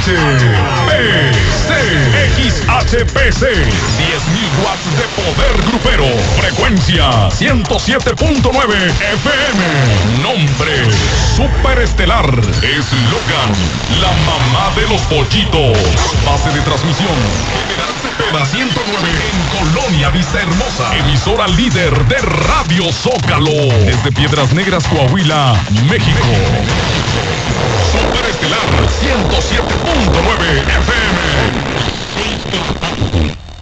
XHPC, 10.000 watts de poder grupero. Frecuencia 107.9 FM. Nombre Superestelar. Eslogan: la mamá de los pollitos. Base de transmisión: General Cepeda 109 en Colonia Vista Hermosa. Emisora líder de Radio Zócalo. Desde Piedras Negras, Coahuila, México. Superestelar 107.9 FM.